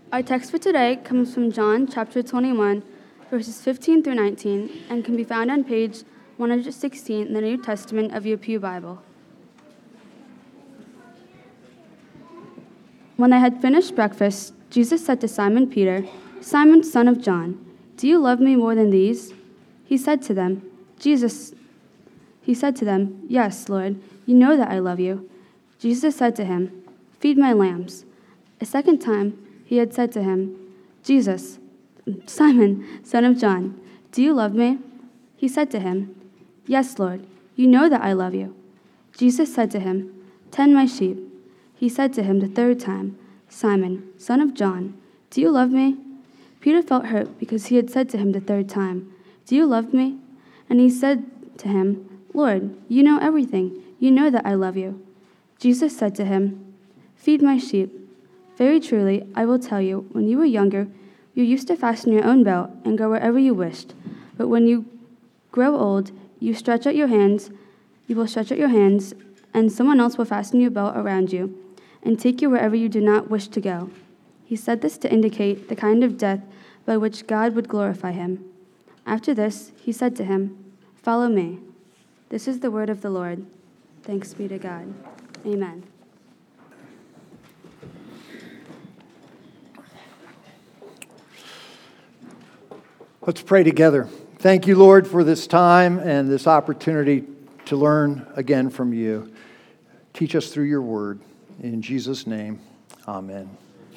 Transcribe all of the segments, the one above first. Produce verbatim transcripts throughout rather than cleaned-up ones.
Our text for today comes from John chapter twenty-one, verses fifteen through nineteen, and can be found on page one hundred sixteen in the New Testament of your Pew Bible. When they had finished breakfast, Jesus said to Simon Peter, "Simon, son of John, do you love me more than these?" He said to them, Jesus, he said to them, "Yes, Lord, you know that I love you." Jesus said to him, "Feed my lambs." A second time, he had said to him, Jesus, Simon, son of John, do you love me? He said to him, "Yes, Lord, you know that I love you." Jesus said to him, "Tend my sheep." He said to him the third time, "Simon, son of John, do you love me?" Peter felt hurt because he had said to him the third time, "Do you love me?" And he said to him, "Lord, you know everything. You know that I love you." Jesus said to him, "Feed my sheep. Very truly, I will tell you, when you were younger, you used to fasten your own belt and go wherever you wished. But when you grow old, you stretch out your hands, you will stretch out your hands, and someone else will fasten your belt around you and take you wherever you do not wish to go." He said this to indicate the kind of death by which God would glorify him. After this, he said to him, "Follow me." This is the word of the Lord. Thanks be to God. Amen. Let's pray together. Thank you, Lord, for this time and this opportunity to learn again from you. Teach us through your word. In Jesus' name, amen.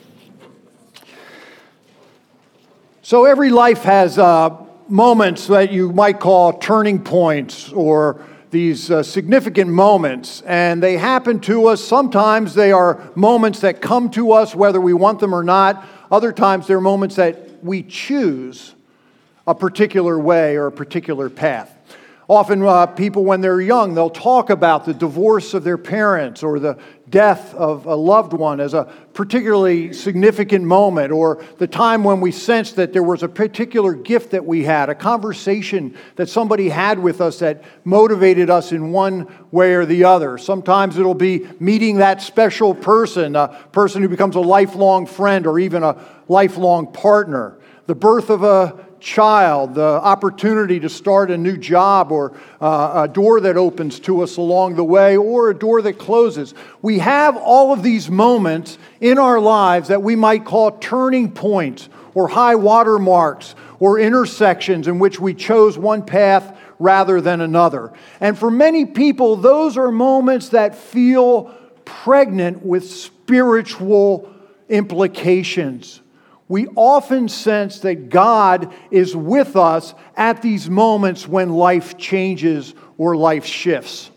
So every life has uh, moments that you might call turning points or these uh, significant moments, and they happen to us. Sometimes they are moments that come to us whether we want them or not. Other times they're moments that we choose a particular way or a particular path. Often uh, people, when they're young, they'll talk about the divorce of their parents or the death of a loved one as a particularly significant moment, or the time when we sensed that there was a particular gift that we had, a conversation that somebody had with us that motivated us in one way or the other. Sometimes it'll be meeting that special person, a person who becomes a lifelong friend or even a lifelong partner. The birth of a child, the opportunity to start a new job, or uh, a door that opens to us along the way, or a door that closes. We have all of these moments in our lives that we might call turning points or high water marks or intersections in which we chose one path rather than another. And for many people, those are moments that feel pregnant with spiritual implications. We often sense that God is with us at these moments when life changes or life shifts.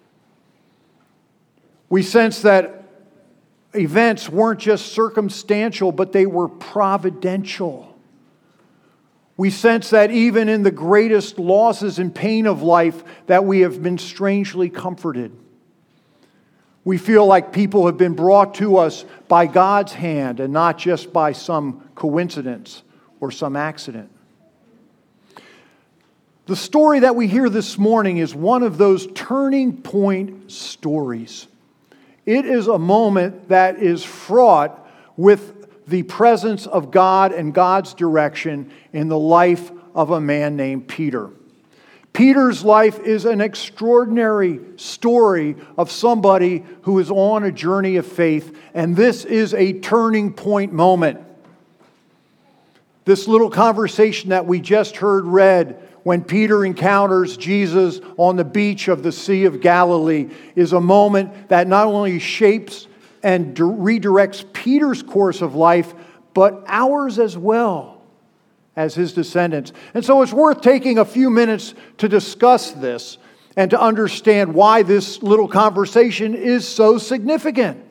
We sense that events weren't just circumstantial, but they were providential. We sense that even in the greatest losses and pain of life, that we have been strangely comforted. We feel like people have been brought to us by God's hand and not just by some coincidence or some accident. The story that we hear this morning is one of those turning point stories. It is a moment that is fraught with the presence of God and God's direction in the life of a man named Peter. Peter's life is an extraordinary story of somebody who is on a journey of faith, and this is a turning point moment. This little conversation that we just heard read when Peter encounters Jesus on the beach of the Sea of Galilee is a moment that not only shapes and redirects Peter's course of life, but ours as well as his descendants. And so it's worth taking a few minutes to discuss this and to understand why this little conversation is so significant.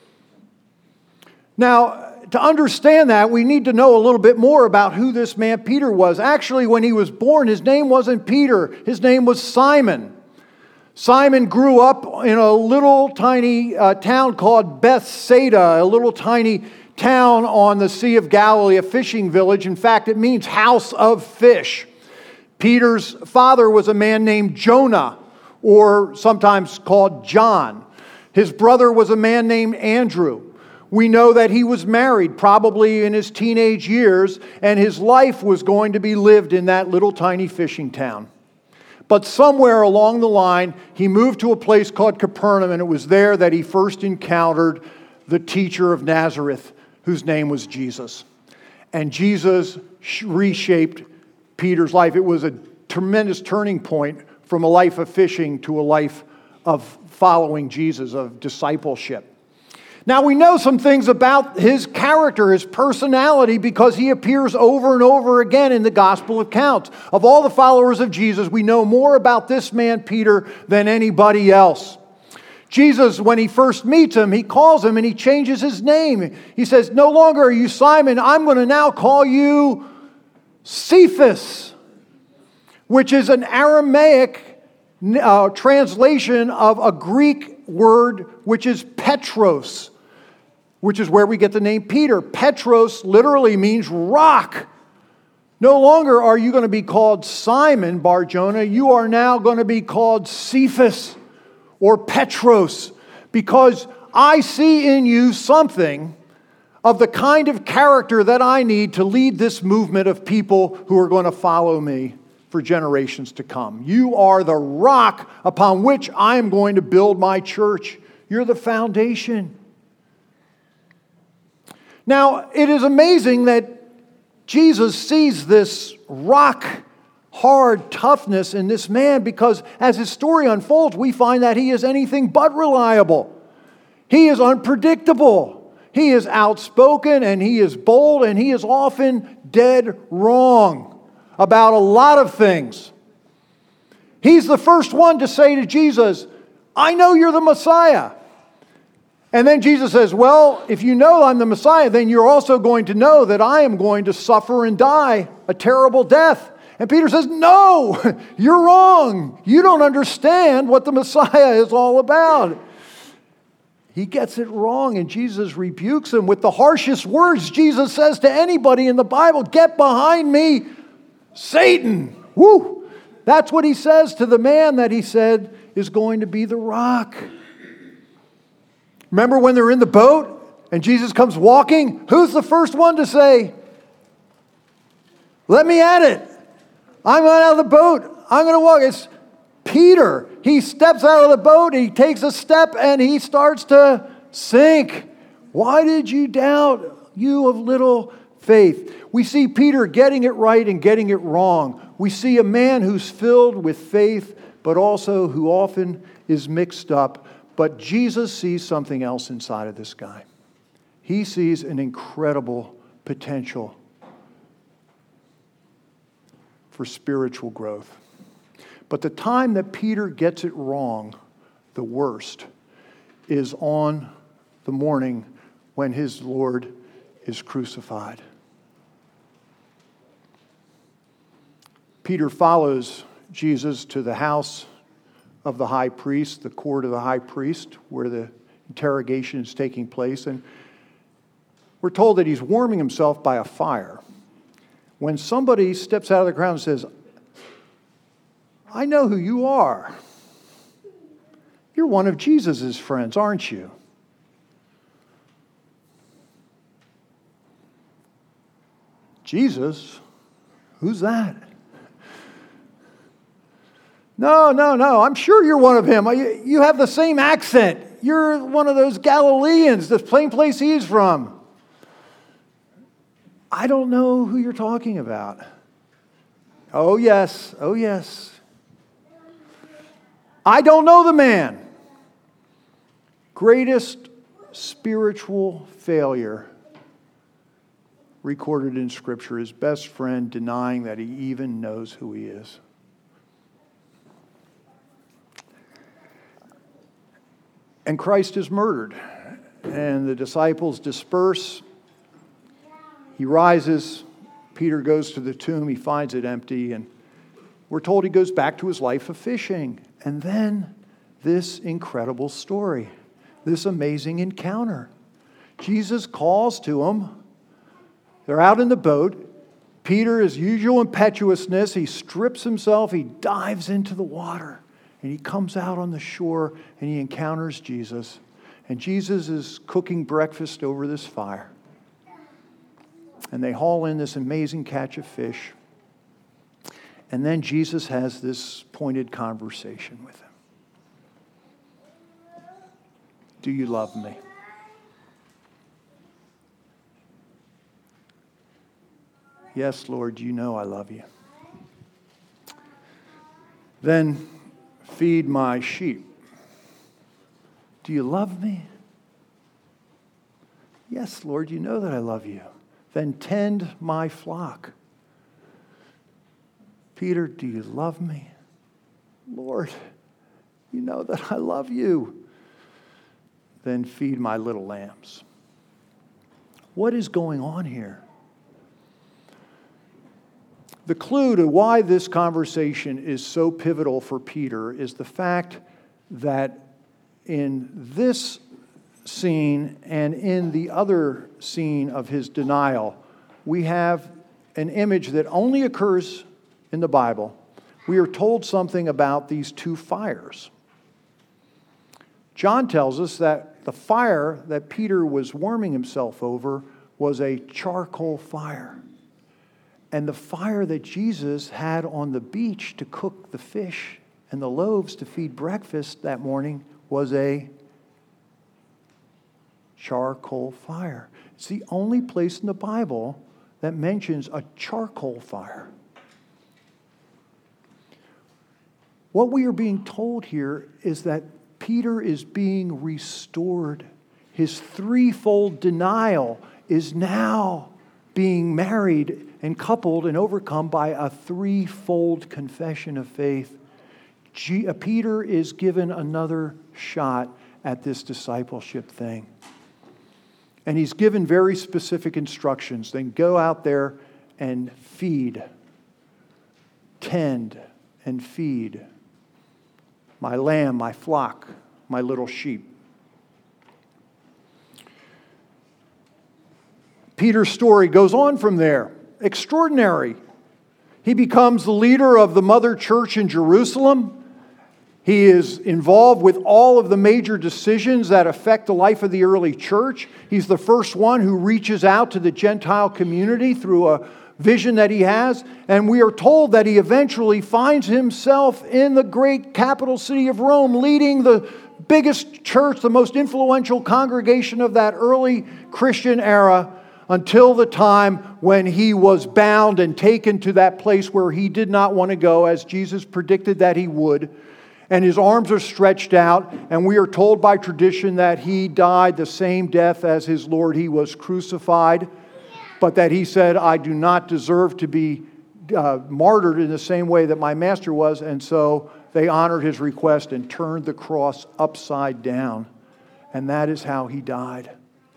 Now, to understand that, we need to know a little bit more about who this man Peter was. Actually, when he was born, his name wasn't Peter. His name was Simon. Simon grew up in a little tiny uh, town called Bethsaida, a little tiny town on the Sea of Galilee, a fishing village. In fact, it means house of fish. Peter's father was a man named Jonah, or sometimes called John. His brother was a man named Andrew. We know that he was married, probably in his teenage years, and his life was going to be lived in that little tiny fishing town. But somewhere along the line, he moved to a place called Capernaum, and it was there that he first encountered the teacher of Nazareth, whose name was Jesus. And Jesus reshaped Peter's life. It was a tremendous turning point from a life of fishing to a life of following Jesus, of discipleship. Now, we know some things about his character, his personality, because he appears over and over again in the gospel accounts. Of all the followers of Jesus, we know more about this man, Peter, than anybody else. Jesus, when he first meets him, he calls him and he changes his name. He says, "No longer are you Simon, I'm going to now call you Cephas," which is an Aramaic uh, translation of a Greek word, which is Petros, which is where we get the name Peter. Petros literally means rock. No longer are you going to be called Simon Bar-Jonah. You are now going to be called Cephas or Petros, because I see in you something of the kind of character that I need to lead this movement of people who are going to follow me for generations to come. You are the rock upon which I am going to build my church. You're the foundation. Now, it is amazing that Jesus sees this rock hard toughness in this man, because as his story unfolds, we find that he is anything but reliable. He is unpredictable. He is outspoken and he is bold, and he is often dead wrong about a lot of things. He's the first one to say to Jesus, "I know you're the Messiah." And then Jesus says, "Well, if you know I'm the Messiah, then you're also going to know that I am going to suffer and die a terrible death." And Peter says, "No, you're wrong. You don't understand what the Messiah is all about." He gets it wrong, and Jesus rebukes him with the harshest words Jesus says to anybody in the Bible: "Get behind me, Satan." Woo! That's what he says to the man that he said is going to be the rock. Remember when they're in the boat and Jesus comes walking? Who's the first one to say, "Let me at it. I'm out of the boat. I'm going to walk"? It's Peter. He steps out of the boat, he takes a step, and he starts to sink. Why did you doubt, you of little faith? We see Peter getting it right and getting it wrong. We see a man who's filled with faith, but also who often is mixed up. But Jesus sees something else inside of this guy. He sees an incredible potential for spiritual growth. But the time that Peter gets it wrong the worst is on the morning when his Lord is crucified. Peter follows Jesus to the house of the high priest, the court of the high priest, where the interrogation is taking place. And we're told that he's warming himself by a fire when somebody steps out of the crowd and says, "I know who you are. You're one of Jesus' friends, aren't you?" Jesus? Who's that? No, no, no. I'm sure you're one of him. You, you have the same accent. You're one of those Galileans, the same place he's from. I don't know who you're talking about. Oh, yes. Oh, yes. I don't know the man. Greatest spiritual failure recorded in Scripture. His best friend denying that he even knows who he is. And Christ is murdered, and the disciples disperse. He rises. Peter goes to the tomb. He finds it empty, and we're told he goes back to his life of fishing. And then this incredible story, this amazing encounter. Jesus calls to him. They're out in the boat. Peter, his usual impetuousness, he strips himself, he dives into the water. And he comes out on the shore and he encounters Jesus. And Jesus is cooking breakfast over this fire. And they haul in this amazing catch of fish. And then Jesus has this pointed conversation with him. Do you love me? Yes, Lord, you know I love you. Then feed my sheep. Do you love me? Yes, Lord, you know that I love you. Then tend my flock. Peter, do you love me? Lord, you know that I love you. Then feed my little lambs. What is going on here? The clue to why this conversation is so pivotal for Peter is the fact that in this scene and in the other scene of his denial, we have an image that only occurs in the Bible. We are told something about these two fires. John tells us that the fire that Peter was warming himself over was a charcoal fire. And the fire that Jesus had on the beach to cook the fish and the loaves to feed breakfast that morning was a charcoal fire. It's the only place in the Bible that mentions a charcoal fire. What we are being told here is that Peter is being restored. His threefold denial is now being married and coupled and overcome by a threefold confession of faith. G- uh, Peter is given another shot at this discipleship thing. And he's given very specific instructions. Then go out there and feed, tend and feed my lamb, my flock, my little sheep. Peter's story goes on from there. Extraordinary. He becomes the leader of the mother church in Jerusalem. He is involved with all of the major decisions that affect the life of the early church. He's the first one who reaches out to the Gentile community through a vision that he has. And we are told that he eventually finds himself in the great capital city of Rome, leading the biggest church, the most influential congregation of that early Christian era, until the time when he was bound and taken to that place where he did not want to go, as Jesus predicted that he would. And his arms are stretched out, and we are told by tradition that he died the same death as his Lord. He was crucified, but that he said, I do not deserve to be uh, martyred in the same way that my master was. And so they honored his request and turned the cross upside down. And that is how he died.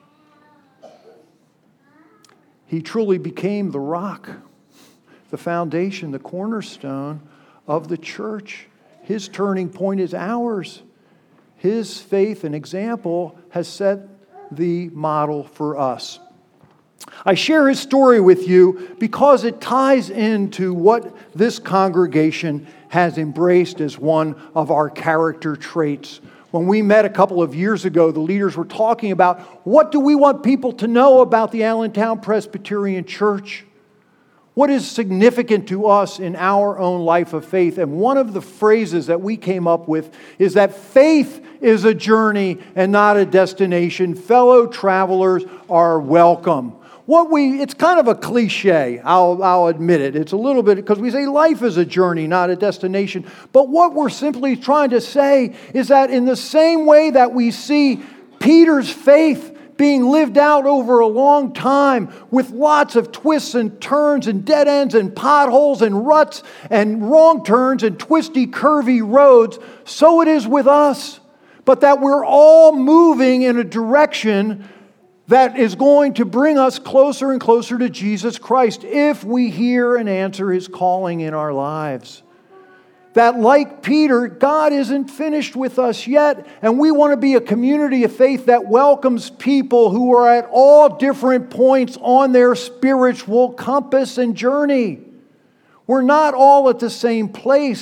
He truly became the rock, the foundation, the cornerstone of the church. His turning point is ours. His faith and example has set the model for us. I share his story with you because it ties into what this congregation has embraced as one of our character traits. When we met a couple of years ago, the leaders were talking about what do we want people to know about the Allentown Presbyterian Church? What is significant to us in our own life of faith? And one of the phrases that we came up with is that faith is a journey and not a destination. Fellow travelers are welcome. What we, it's kind of a cliche, I'll, I'll admit it. It's a little bit, because we say life is a journey, not a destination. But what we're simply trying to say is that in the same way that we see Peter's faith being lived out over a long time with lots of twists and turns and dead ends and potholes and ruts and wrong turns and twisty, curvy roads, so it is with us. But that we're all moving in a direction that is going to bring us closer and closer to Jesus Christ if we hear and answer His calling in our lives. That like Peter, God isn't finished with us yet, and we want to be a community of faith that welcomes people who are at all different points on their spiritual compass and journey. We're not all at the same place,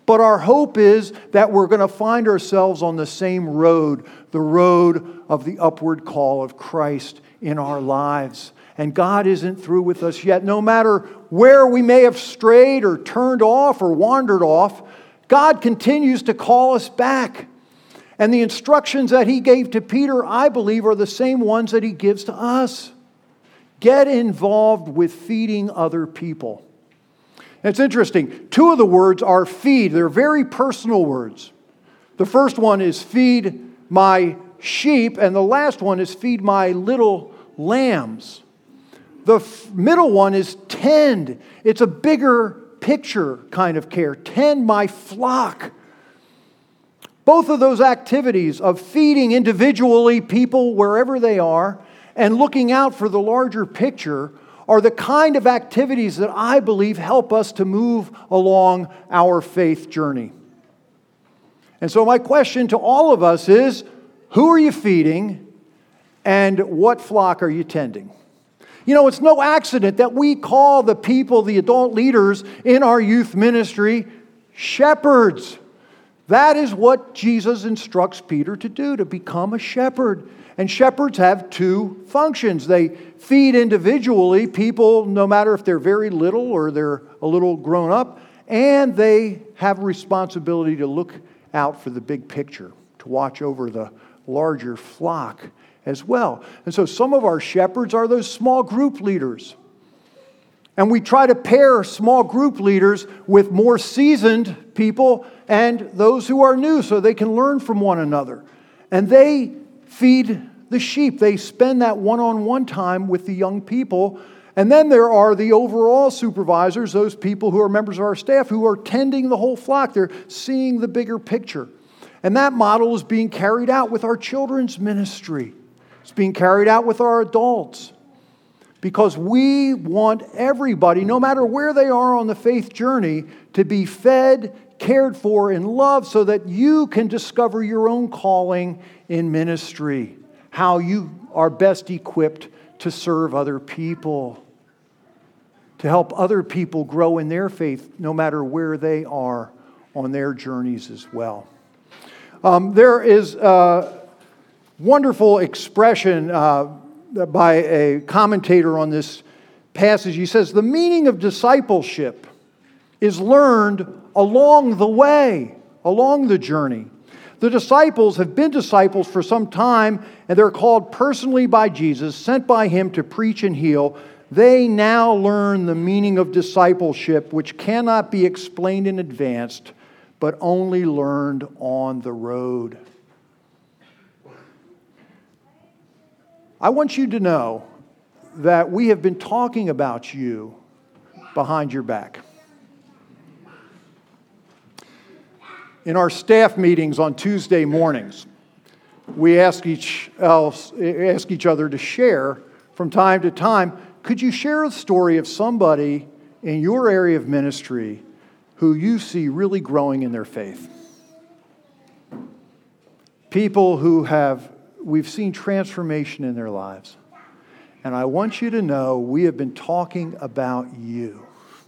But our hope is that we're going to find ourselves on the same road, the road of the upward call of Christ in our lives. And God isn't through with us yet. No matter where we may have strayed or turned off or wandered off, God continues to call us back. And the instructions that He gave to Peter, I believe, are the same ones that He gives to us. Get involved with feeding other people. It's interesting. Two of the words are feed. They're very personal words. The first one is feed my sheep, and the last one is feed my little lambs. The f- middle one is tend. It's a bigger picture kind of care. Tend my flock. Both of those activities of feeding individually people wherever they are and looking out for the larger picture are the kind of activities that I believe help us to move along our faith journey. And so my question to all of us is, who are you feeding and what flock are you tending? You know, it's no accident that we call the people, the adult leaders in our youth ministry, shepherds. That is what Jesus instructs Peter to do, to become a shepherd. And shepherds have two functions. They feed individually people, no matter if they're very little or they're a little grown up, and they have a responsibility to look out for the big picture, to watch over the larger flock as well. And so some of our shepherds are those small group leaders. And we try to pair small group leaders with more seasoned people and those who are new so they can learn from one another. And they feed the sheep. They spend that one-on-one time with the young people. And then there are the overall supervisors, those people who are members of our staff who are tending the whole flock. They're seeing the bigger picture. And that model is being carried out with our children's ministry. It's being carried out with our adults. Because we want everybody, no matter where they are on the faith journey, to be fed, cared for, and loved so that you can discover your own calling in ministry, how you are best equipped to serve other people, to help other people grow in their faith, no matter where they are on their journeys as well. Um, there is a wonderful expression uh, by a commentator on this passage. He says, the meaning of discipleship is learned along the way, along the journey. The disciples have been disciples for some time, and they're called personally by Jesus, sent by Him to preach and heal. They now learn the meaning of discipleship, which cannot be explained in advance, but only learned on the road. I want you to know that we have been talking about you behind your back. In our staff meetings on Tuesday mornings, we ask each else, ask each other to share from time to time. Could you share a story of somebody in your area of ministry who you see really growing in their faith? People who have, we've seen transformation in their lives. And I want you to know we have been talking about you.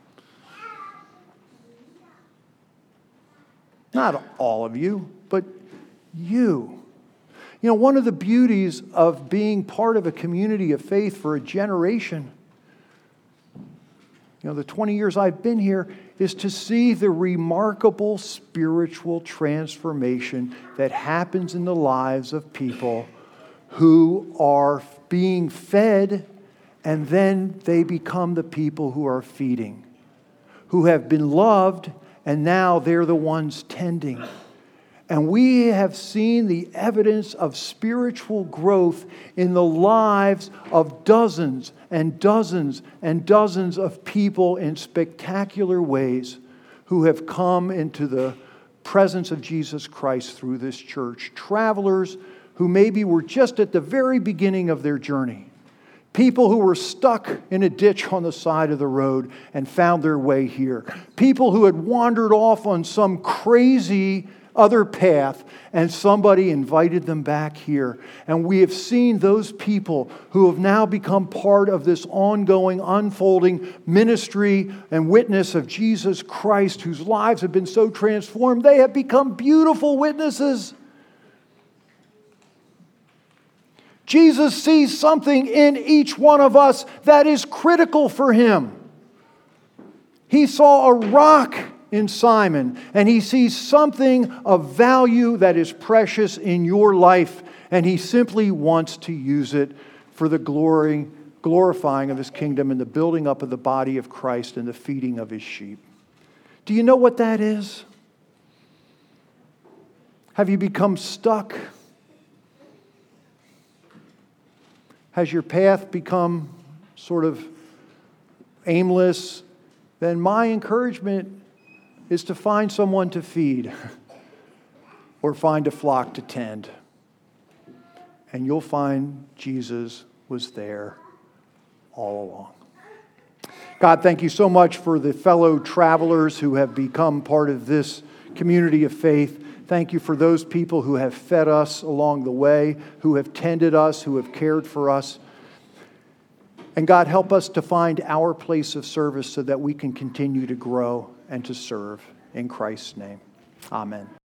Not all of you, but you. You know, one of the beauties of being part of a community of faith for a generation, you know, the twenty years I've been here, is to see the remarkable spiritual transformation that happens in the lives of people who are being fed, and then they become the people who are feeding, who have been loved, and now they're the ones tending. And we have seen the evidence of spiritual growth in the lives of dozens and dozens and dozens of people in spectacular ways who have come into the presence of Jesus Christ through this church. Travelers who maybe were just at the very beginning of their journey. People who were stuck in a ditch on the side of the road and found their way here. People who had wandered off on some crazy other path, and somebody invited them back here. And we have seen those people who have now become part of this ongoing, unfolding ministry and witness of Jesus Christ, whose lives have been so transformed. They have become beautiful witnesses. Jesus sees something in each one of us that is critical for him. He saw a rock in Simon, and he sees something of value that is precious in your life, and he simply wants to use it for the glory, glorifying of his kingdom and the building up of the body of Christ and the feeding of his sheep. Do you know what that is? Have you become stuck? Has your path become sort of aimless? Then my encouragement is to find someone to feed or find a flock to tend. And you'll find Jesus was there all along. God, thank you so much for the fellow travelers who have become part of this community of faith. Thank you for those people who have fed us along the way, who have tended us, who have cared for us. And God, help us to find our place of service so that we can continue to grow and to serve. In Christ's name, amen.